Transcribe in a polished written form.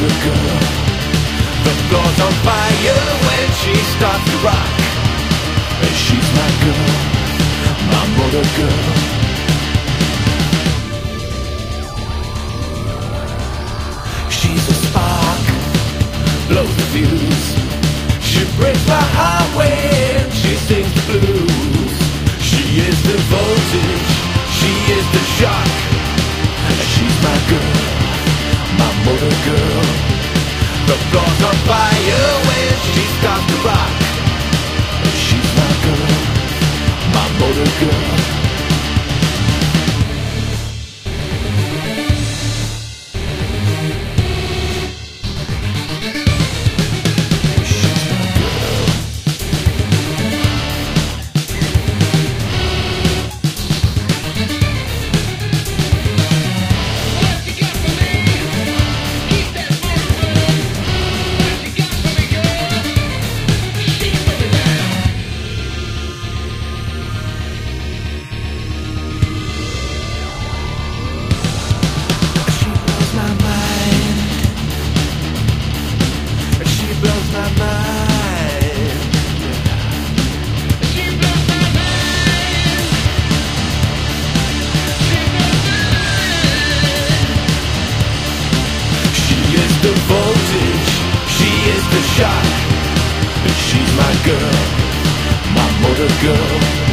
motor girl. The floor's on fire when she starts to rock. And she's my girl, my motor girl. She's a spark, blows the fuse. She breaks my heart when she sings the blues. She is the voltage, she is the shock. She's my girl, my motor girl. The floor's on fire when she starts to rock. She's my girl, my motor girl. The voltage, she is the shock. And she's my girl, my motor girl.